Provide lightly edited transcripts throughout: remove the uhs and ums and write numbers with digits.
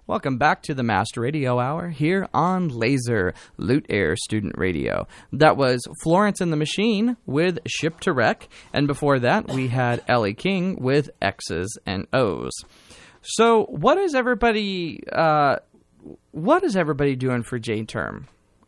Welcome back to the Master Radio Hour here on Laser Loot Air Student Radio. That was Florence and the Machine with Ship to Wreck, and before that we had Ellie King with X's and O's. So what is everybody doing for J-Term?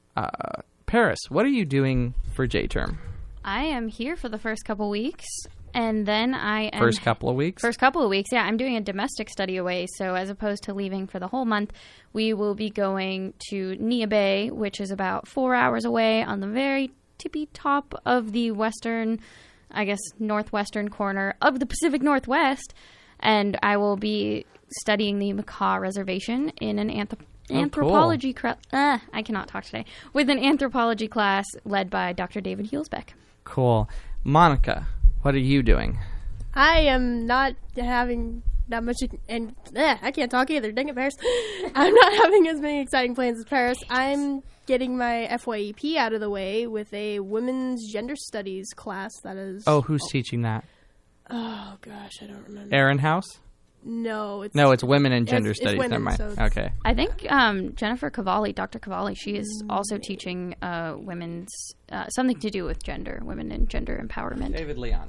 Paris, what are you doing for J-Term? I am here for the first couple weeks. And then I am... First couple of weeks, yeah. I'm doing a domestic study away, so as opposed to leaving for the whole month, we will be going to Nia Bay, which is about 4 hours away on the very tippy top of the western, I guess, northwestern corner of the Pacific Northwest. And I will be studying the Makah Reservation in an anthropology... I cannot talk today. With an anthropology class led by Dr. David Healsbeck. Cool. Monica, what are you doing? I am not having that much, and I can't talk either. Dang it, Paris. I'm not having as many exciting plans as Paris. I'm getting my FYEP out of the way with a women's gender studies class that is... Oh, who's teaching that? Oh, gosh, I don't remember. Aaron House? No, it's women and gender studies. Women, Never mind. so okay. I think Jennifer Cavalli, Dr. Cavalli, she is also teaching women's something to do with gender, women and gender empowerment. David Leon.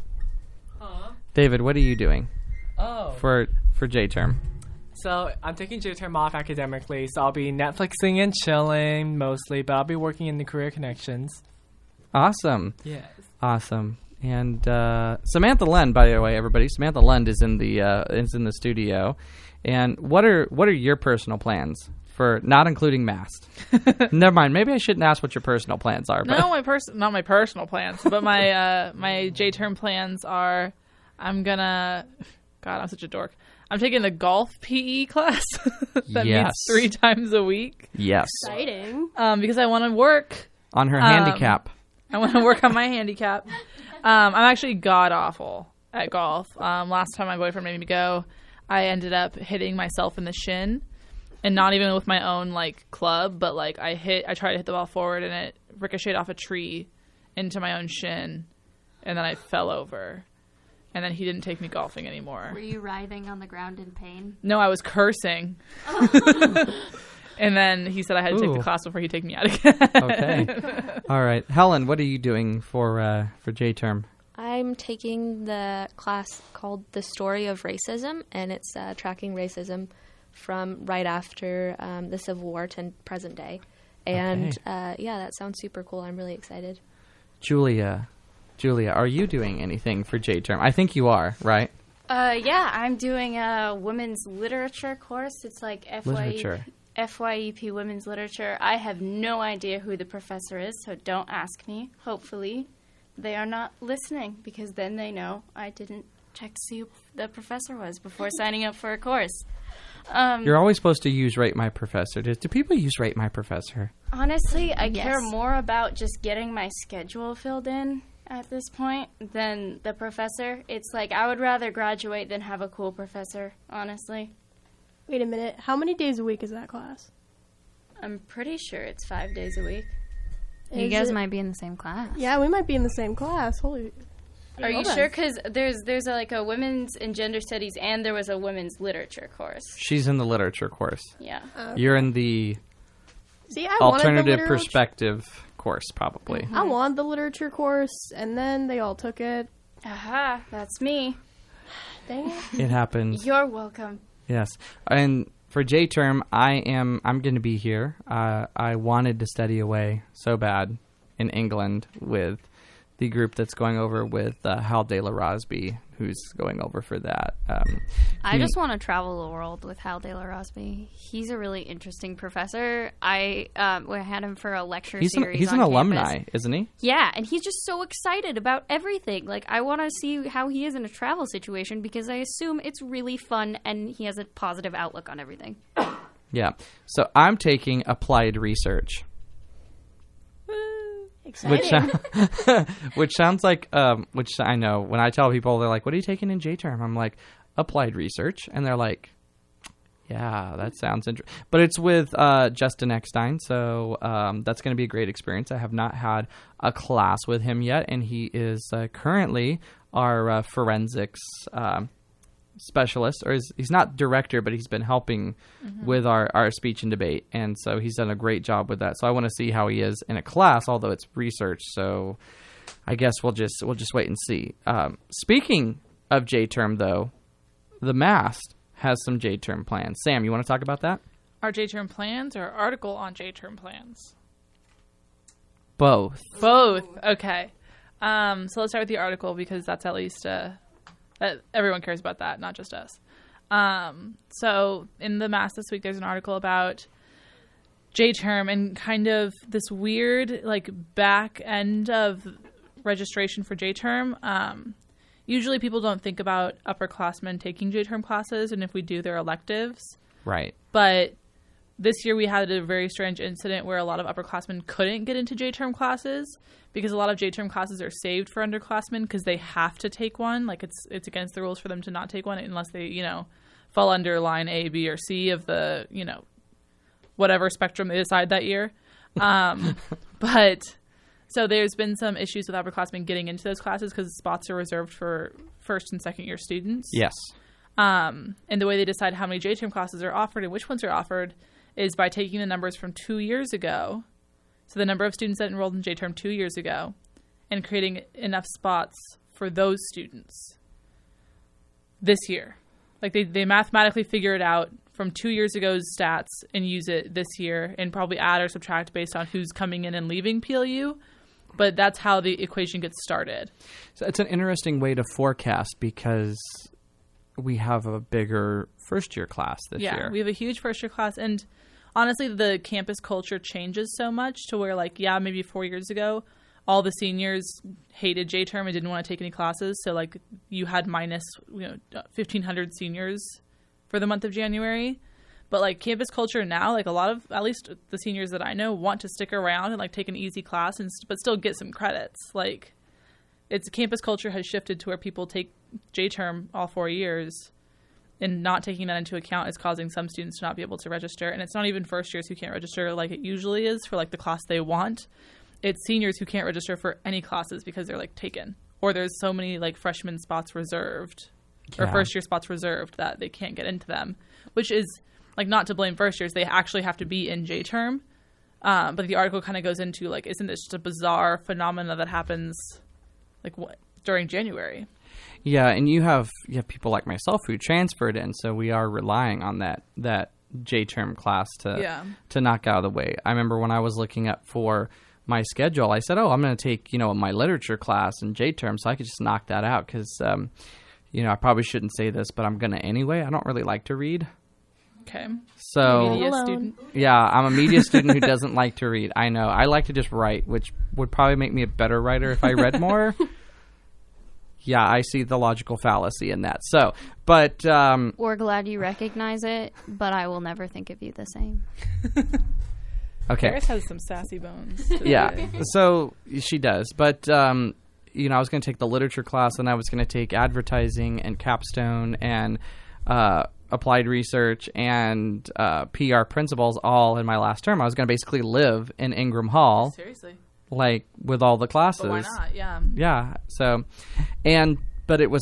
David, what are you doing? For J-Term? So I'm taking J-Term off academically, so I'll be Netflixing and chilling mostly, but I'll be working in the Career Connections. Awesome. Yes. Awesome. And Samantha Lund, by the way, everybody, Samantha Lund is in the studio. And what are your personal plans for not including Mast? Never mind. Maybe I shouldn't ask what your personal plans are. But. No, not my personal plans, but my my J-Term plans are I'm such a dork. I'm taking the golf PE class that meets 3 times a week. Yes. Exciting. Because I want to work on her handicap. I want to work on my handicap. I'm actually god-awful at golf. Last time my boyfriend made me go, I ended up hitting myself in the shin. And not even with my own, club, but, I tried to hit the ball forward, and it ricocheted off a tree into my own shin. And then I fell over. And then he didn't take me golfing anymore. Were you writhing on the ground in pain? No, I was cursing. And then he said I had to take the class before he'd take me out again. Okay. All right. Helen, what are you doing for J-Term? I'm taking the class called The Story of Racism, and it's tracking racism from right after the Civil War to present day. And, that sounds super cool. I'm really excited. Julia, are you doing anything for J-Term? I think you are, right? Yeah, I'm doing a women's literature course. It's like FYEP Women's Literature. I have no idea who the professor is, so don't ask me. Hopefully they are not listening, because then they know I didn't check to see who the professor was before signing up for a course. You're always supposed to use Rate My Professor. Do people use Rate My Professor? Honestly, I care more about just getting my schedule filled in at this point than the professor. It's like I would rather graduate than have a cool professor, honestly. Wait a minute. How many days a week is that class? I'm pretty sure it's 5 days a week. You guys might be in the same class. Yeah, we might be in the same class. Holy. Are you sure? Because there's a women's and gender studies, and there was a women's literature course. She's in the literature course. Yeah. You're in the alternative perspective course, probably. Mm-hmm. I wanted the literature course, and then they all took it. Aha, that's me. Dang it. It happens. You're welcome. Yes. And for J-Term, I'm going to be here. I wanted to study away so bad in England with the group that's going over with Hal De La Rosby, who's going over for that. I just want to travel the world with Hal De La Rosby. He's a really interesting professor. I had him for a lecture series. He's on an alumni, campus. Isn't he? Yeah, and he's just so excited about everything. I want to see how he is in a travel situation, because I assume it's really fun and he has a positive outlook on everything. Yeah. So I'm taking applied research. Which sounds like, which I know when I tell people, they're like, what are you taking in J-Term? I'm like, applied research. And they're like, yeah, that sounds interesting. But it's with Justin Eckstein, so that's going to be a great experience. I have not had a class with him yet, and he is currently our forensics specialist, or he's not director, but he's been helping with our speech and debate, and so he's done a great job with that. So I want to see how he is in a class, although it's research. So I guess we'll just wait and see. Speaking of J-term, though, the MAST has some J-term plans. Sam, you want to talk about that? Our J-term plans or article on J-term plans? Both. Okay. So let's start with the article because that's at least that everyone cares about that, not just us. So in the MAST this week, there's an article about J-term and kind of this weird like back end of registration for J-term. Usually people don't think about upperclassmen taking J-term classes, and if we do, they're electives. Right. But this year we had a very strange incident where a lot of upperclassmen couldn't get into J-term classes because a lot of J-term classes are saved for underclassmen because they have to take one. Like it's against the rules for them to not take one unless they, fall under line A, B, or C of the, whatever spectrum they decide that year. But so there's been some issues with upperclassmen getting into those classes because spots are reserved for first and second year students. Yes. And the way they decide how many J-term classes are offered and which ones are offered is by taking the numbers from 2 years ago, so the number of students that enrolled in J-term 2 years ago, and creating enough spots for those students this year. Like they mathematically figure it out from 2 years ago's stats and use it this year and probably add or subtract based on who's coming in and leaving PLU. But that's how the equation gets started. So it's an interesting way to forecast because we have a bigger first-year class this year. Yeah, we have a huge first-year class. And honestly, the campus culture changes so much to where, maybe 4 years ago, all the seniors hated J-term and didn't want to take any classes. So, you had minus 1,500 seniors for the month of January. But, campus culture now, a lot of, at least the seniors that I know, want to stick around and, take an easy class but still get some credits. Campus culture has shifted to where people take J-term all 4 years, and not taking that into account is causing some students to not be able to register. And it's not even first years who can't register like it usually is for the class they want. It's seniors who can't register for any classes because they're taken, or there's so many freshman spots reserved or first year spots reserved that they can't get into them, which is not to blame first years. They actually have to be in J-term. But the article kind of goes into isn't this just a bizarre phenomena that happens during January? Yeah, and you have people like myself who transferred in, so we are relying on that J-term class to knock out of the way. I remember when I was looking up for my schedule, I said, I'm going to take my literature class in J-term, so I could just knock that out because I probably shouldn't say this, but I'm going to anyway. I don't really like to read. Okay. So media student. Yeah, I'm a media student who doesn't like to read. I know. I like to just write, which would probably make me a better writer if I read more. Yeah, I see the logical fallacy in that. So, but we're glad you recognize it, but I will never think of you the same. Okay. Paris has some sassy bones. Yeah, so she does. But I was going to take the literature class, and I was going to take advertising and capstone and applied research and PR principles all in my last term. I was going to basically live in Ingram Hall. Seriously. With all the classes. But why not? Yeah. Yeah. So, but it was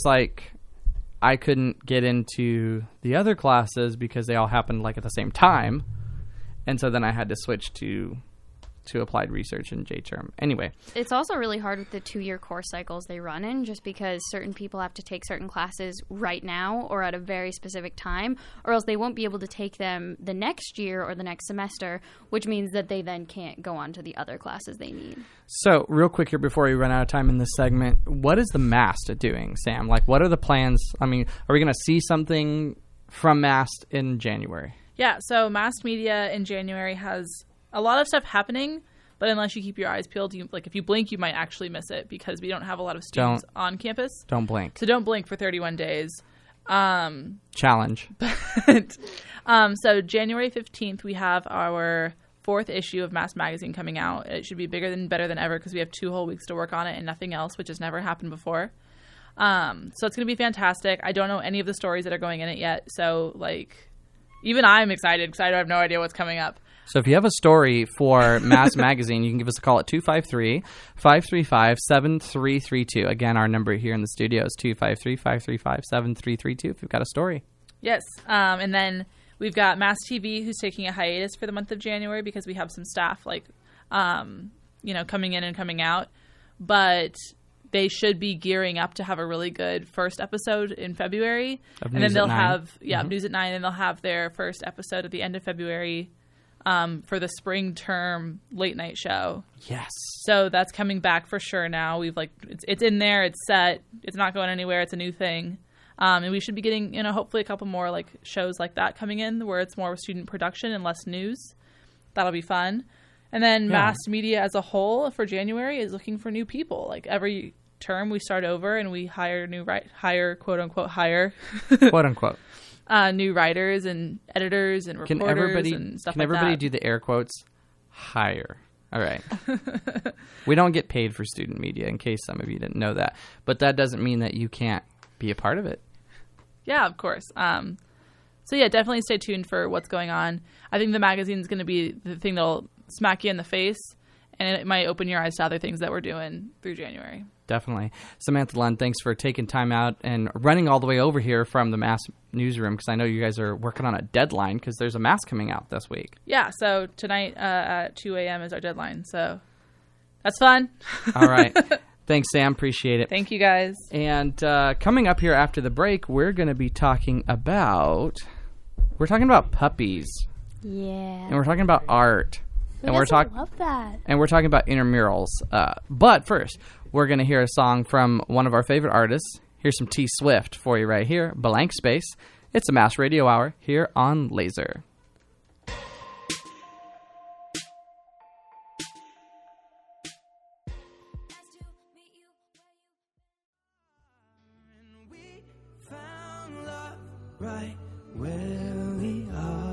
I couldn't get into the other classes because they all happened at the same time. And so then I had to switch to applied research and J-term. Anyway. It's also really hard with the 2-year course cycles they run in just because certain people have to take certain classes right now or at a very specific time, or else they won't be able to take them the next year or the next semester, which means that they then can't go on to the other classes they need. So real quick here before we run out of time in this segment, what is the MAST doing, Sam? What are the plans? I mean, are we going to see something from MAST in January? Yeah, so MAST Media in January has a lot of stuff happening, but unless you keep your eyes peeled, if you blink, you might actually miss it because we don't have a lot of students on campus. Don't blink. So don't blink for 31 days. Challenge. So January 15th, we have our 4th issue of MAST Magazine coming out. It should be better than ever because we have 2 whole weeks to work on it and nothing else, which has never happened before. So it's going to be fantastic. I don't know any of the stories that are going in it yet, so even I'm excited because I have no idea what's coming up. So if you have a story for Mass Magazine, you can give us a call at 253-535-7332. Again, our number here in the studio is 253-535-7332 if you've got a story. Yes. And then we've got Mass TV, who's taking a hiatus for the month of January because we have some staff coming in and coming out. But they should be gearing up to have a really good first episode in February. Of and News then they'll at 9. have News at 9, and they'll have their first episode at the end of February for the spring term late night show. Yes. So that's coming back for sure now. We've it's in there, it's set, it's not going anywhere, it's a new thing. And we should be getting, hopefully a couple more shows like that coming in where it's more student production and less news. That'll be fun. And then Mass Media as a whole for January is looking for new people. Every term we start over and we hire quote unquote quote unquote new writers and editors and reporters and stuff like that. Can everybody do the air quotes? Hire. All right. We don't get paid for student media, in case some of you didn't know that. But that doesn't mean that you can't be a part of it. Yeah, of course. So yeah, definitely stay tuned for what's going on. I think the magazine is going to be the thing that'll smack you in the face, and it might open your eyes to other things that we're doing through January. Definitely. Samantha Lund, thanks for taking time out and running all the way over here from the Mass newsroom, because I know you guys are working on a deadline because there's a Mass coming out this week. Yeah, so tonight at 2 a.m. is our deadline, so that's fun. All right. Thanks, Sam. Appreciate it. Thank you, guys. And coming up here after the break, we're going to be talking about puppies. Yeah. And we're talking about art. I love that. And we're talking about intramurals. But first, we're going to hear a song from one of our favorite artists. Here's some T Swift for you right here. Blank Space. It's a Mass Radio Hour here on Laser. Right where we are.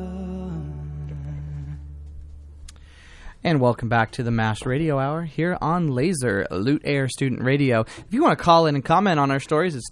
And welcome back to the Mass Radio Hour here on Laser, Loot Air Student Radio. If you want to call in and comment on our stories, it's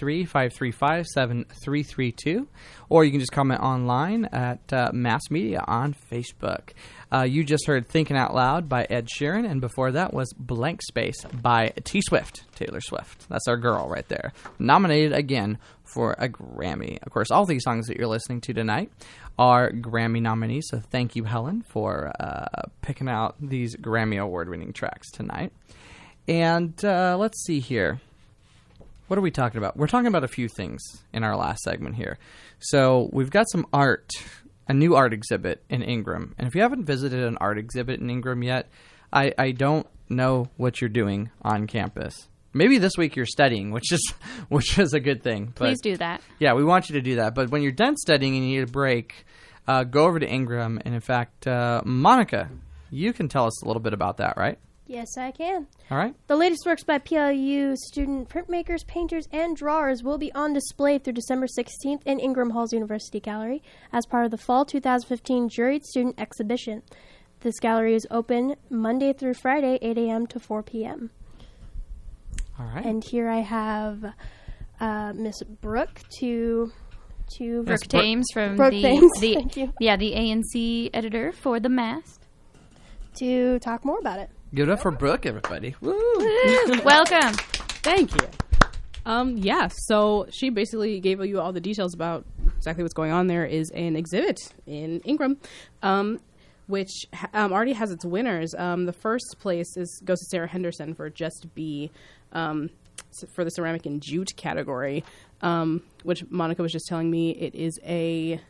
253-535-7332. Or you can just comment online at Mass Media on Facebook. You just heard Thinking Out Loud by Ed Sheeran, and before that was Blank Space by T Swift, Taylor Swift. That's our girl right there. Nominated again for a Grammy. Of course, all these songs that you're listening to tonight are Grammy nominees, so thank you, Helen, for picking out these Grammy Award-winning tracks tonight. And let's see here. What are we talking about? We're talking about a few things in our last segment here. So we've got some art, a new art exhibit in Ingram. And if you haven't visited an art exhibit in Ingram yet, I don't know what you're doing on campus. Maybe this week you're studying, which is a good thing. Please do that. Yeah, we want you to do that. But when you're done studying and you need a break, go over to Ingram. And in fact, Monica, you can tell us a little bit about that, right? Yes, I can. All right. The latest works by PLU student printmakers, painters, and drawers will be on display through December 16th in Ingram Hall's University Gallery as part of the Fall 2015 Juried Student Exhibition. This gallery is open Monday through Friday, 8 a.m. to 4 p.m. All right. And here I have Miss Brooke Brooke Thames from Brooke Thames, the thank you. the ANC editor for The Mass, to talk more about it. Give it up for Brooke, everybody. Woo! Welcome. Thank you. So she basically gave you all the details about exactly what's going on. There is an exhibit in Ingram, which already has its winners. The first place goes to Sarah Henderson for Just Be, for the ceramic and jute category, which Monica was just telling me it is a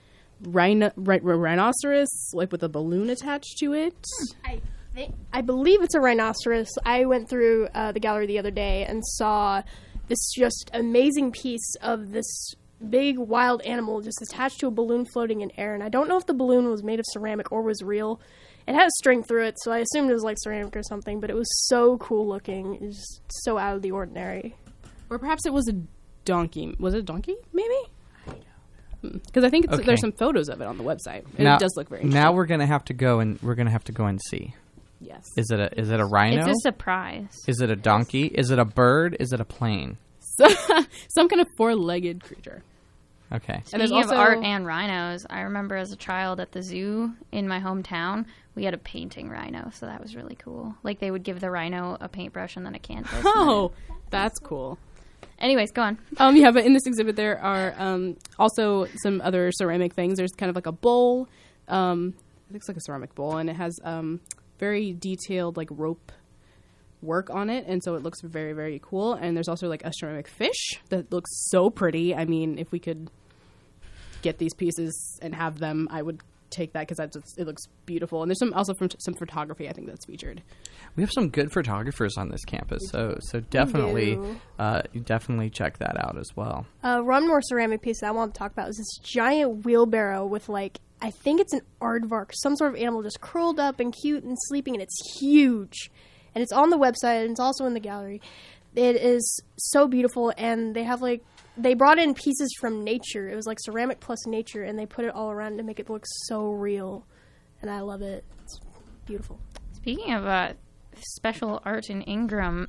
rhinoceros, with a balloon attached to it. I believe it's a rhinoceros. I went through the gallery the other day and saw this just amazing piece of this big wild animal just attached to a balloon floating in air. And I don't know if the balloon was made of ceramic or was real. It had a string through it, so I assumed it was like ceramic or something, but it was so cool looking. It was just so out of the ordinary. Or perhaps it was a donkey. Was it a donkey, maybe? Because I think there's some photos of it on the website. Now, it does look very interesting. Now we're going to have to go and see. Yes. Is it a rhino? It's a surprise. Is it a donkey? Is it a bird? Is it a plane? Some kind of four-legged creature. Okay. Speaking of art and rhinos, I remember as a child at the zoo in my hometown, we had a painting rhino, so that was really cool. Like, they would give the rhino a paintbrush and then a canvas. Oh, that's cool. Anyways, go on. Yeah, but in this exhibit there are also some other ceramic things. There's kind of like a bowl. It looks like a ceramic bowl, and it has very detailed like rope work on it, and so it looks very, very cool. And there's also like a ceramic fish that looks so pretty. I mean, if we could get these pieces and have them, I would take that because it looks beautiful. And there's some photography I think that's featured. We have some good photographers on this campus, so definitely check that out as well. One more ceramic piece that I want to talk about is this giant wheelbarrow with like, I think it's an aardvark, some sort of animal just curled up and cute and sleeping, and it's huge. And it's on the website, and it's also in the gallery. It is so beautiful, and they brought in pieces from nature. It was like ceramic plus nature, and they put it all around to make it look so real. And I love it. It's beautiful. Speaking of special art in Ingram,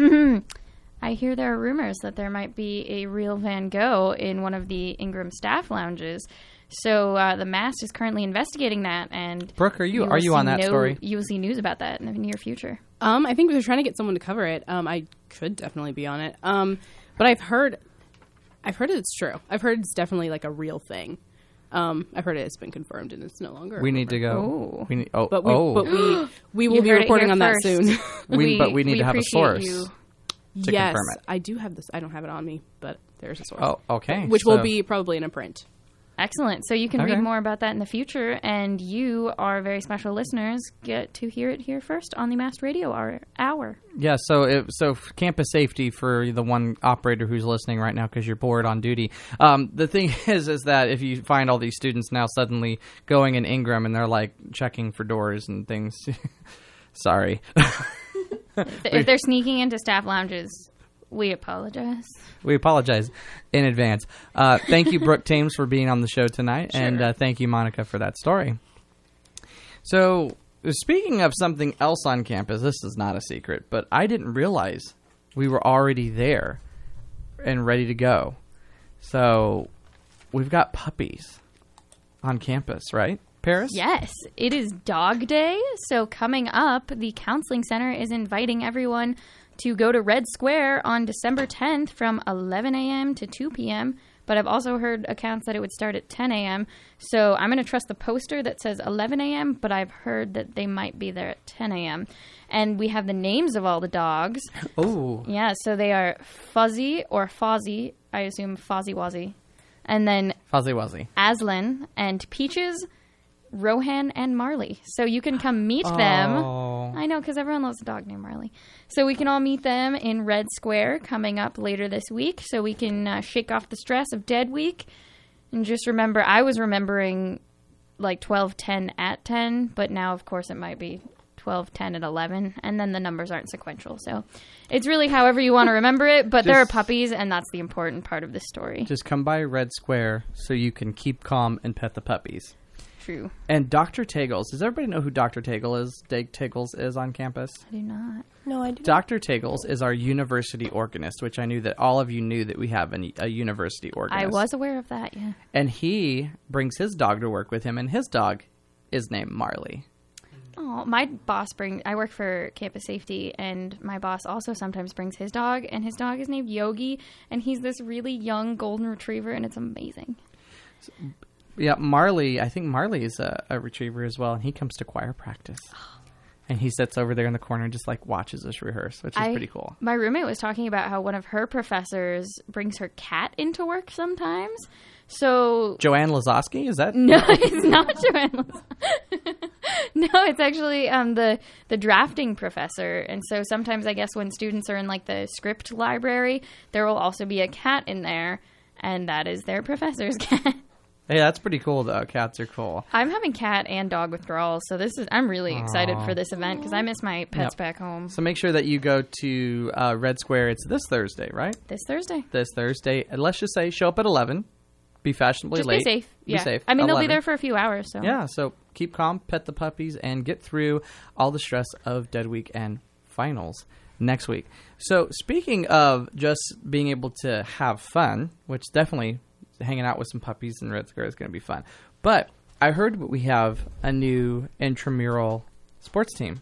I hear there are rumors that there might be a real Van Gogh in one of the Ingram staff lounges. So the Mast is currently investigating that, and Brooke, are you on that story? You will see news about that in the near future. I think they're trying to get someone to cover it. I could definitely be on it. But I've heard it's true. I've heard it's definitely like a real thing. I've heard it's been confirmed and it's no longer. We need to go. Oh. But we will be reporting on that soon. But we need to have a source to yes, confirm it. I do have this. I don't have it on me, but there's a source. Oh, okay. Which will be probably in a print. Excellent. So you can read more about that in the future, and you, our very special listeners, get to hear it here first on the Mast Radio Hour. Yeah, so campus safety for the one operator who's listening right now because you're bored on duty. The thing is that if you find all these students now suddenly going in Ingram and they're like checking for doors and things, sorry. If they're sneaking into staff lounges, we apologize. We apologize in advance. Thank you, Brooke Thames, for being on the show tonight. Sure. And thank you, Monica, for that story. So, speaking of something else on campus, this is not a secret, but I didn't realize we were already there and ready to go. So, we've got puppies on campus, right, Paris? Yes, it is Dog Day. So, coming up, the Counseling Center is inviting everyone to go to Red Square on December 10th from 11 a.m. to 2 p.m., but I've also heard accounts that it would start at 10 a.m., so I'm going to trust the poster that says 11 a.m., but I've heard that they might be there at 10 a.m., and we have the names of all the dogs. Oh. Yeah, so they are Fuzzy or Fozzie, I assume Fozzie Wozzie, and then Fozzie Wozzie, Aslan, and Peaches, Rohan, and Marley. So you can come meet them. I know, because everyone loves a dog named Marley. So we can all meet them in Red Square coming up later this week, so we can shake off the stress of Dead Week. And just remember, I was remembering like 12:10 at 10, but now, of course, it might be 12:10 at 11, and then the numbers aren't sequential. So it's really however you want to remember it, but there are puppies, and that's the important part of this story. Just come by Red Square so you can keep calm and pet the puppies. True. And Dr. Taggles. Does everybody know who Dr. Taggles is on campus? I do not. No, I do. Dr. Taggles is our university organist, which I knew that all of you knew that we have a university organist. I was aware of that, yeah. And he brings his dog to work with him, and his dog is named Marley. Oh, my boss I work for campus safety, and my boss also sometimes brings his dog, and his dog is named Yogi, and he's this really young golden retriever, and it's amazing. Yeah, Marley, I think Marley is a retriever as well, and he comes to choir practice. And he sits over there in the corner and just like watches us rehearse, which is pretty cool. My roommate was talking about how one of her professors brings her cat into work sometimes. So Joanne Lazowski, is that? No, it's not Joanne Lazowski. No, it's actually the drafting professor. And so sometimes I guess when students are in like the script library, there will also be a cat in there, and that is their professor's cat. Hey, that's pretty cool, though. Cats are cool. I'm having cat and dog withdrawals, so I'm really excited for this event because I miss my pets back home. So make sure that you go to Red Square. It's this Thursday, right? This Thursday. This Thursday. And let's just say show up at 11. Be fashionably just late. Be safe. Be safe. I mean, they'll be there for a few hours. So yeah, so keep calm, pet the puppies, and get through all the stress of Dead Week and finals next week. So speaking of just being able to have fun, which definitely hanging out with some puppies in Red Square is going to be fun. But I heard we have a new intramural sports team.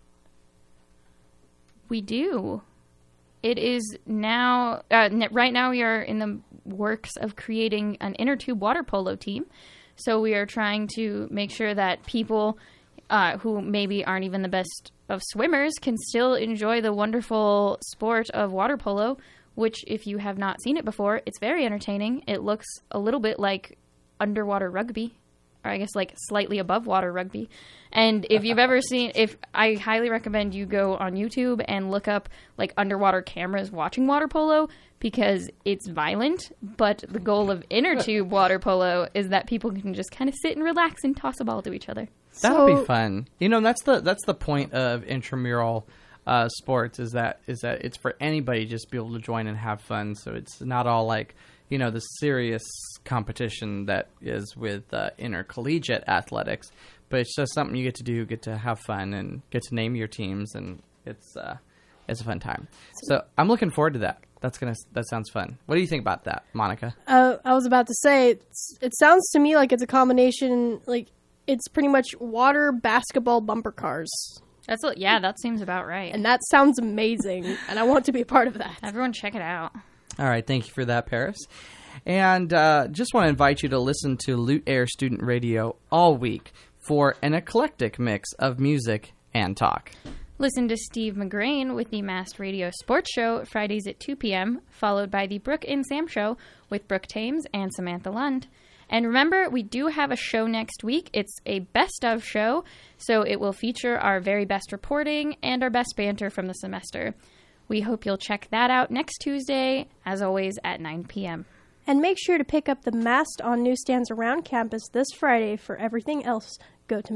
We do. It is now, right now we are in the works of creating an inner tube water polo team. So we are trying to make sure that people who maybe aren't even the best of swimmers can still enjoy the wonderful sport of water polo, which if you have not seen it before, it's very entertaining. It looks a little bit like underwater rugby, or I guess like slightly above water rugby. And if you've ever seen, I highly recommend you go on YouTube and look up like underwater cameras watching water polo, because it's violent, but the goal of inner tube water polo is that people can just kind of sit and relax and toss a ball to each other. That would be fun. You know, that's the point of intramural sports is that it's for anybody just to be able to join and have fun. So it's not all like, you know, the serious competition that is with intercollegiate athletics, but it's just something you get to do, get to have fun, and get to name your teams, and it's a fun time. So I'm looking forward to that. That sounds fun. What do you think about that, Monica? I was about to say, it sounds to me like it's a combination, like it's pretty much water basketball bumper cars. That seems about right. And that sounds amazing, and I want to be a part of that. Everyone check it out. All right, thank you for that, Paris. And just want to invite you to listen to Lute Air Student Radio all week for an eclectic mix of music and talk. Listen to Steve McGrain with the Mast Radio Sports Show Fridays at 2 p.m., followed by the Brooke and Sam Show with Brooke Thames and Samantha Lund. And remember, we do have a show next week. It's a best of show, so it will feature our very best reporting and our best banter from the semester. We hope you'll check that out next Tuesday, as always, at 9 p.m. And make sure to pick up the Mast on newsstands around campus this Friday. For everything else, go to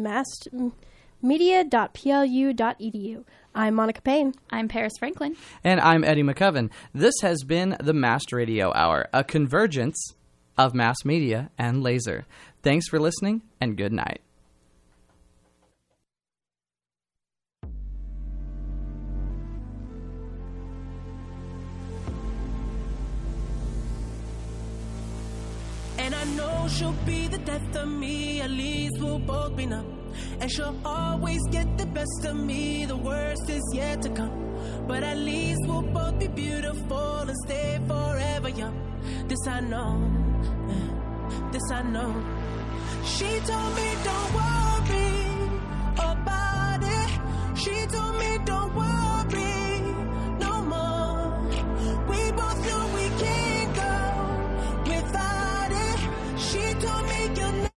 mastmedia.plu.edu. I'm Monica Payne. I'm Paris Franklin. And I'm Eddie McCoven. This has been the Mast Radio Hour, a convergence of mass media and laser. Thanks for listening, and good night. And I know she'll be the death of me, at least we'll both be numb. And she'll always get the best of me, the worst is yet to come. But at least we'll both be beautiful and stay forever young. This I know, this I know. She told me don't worry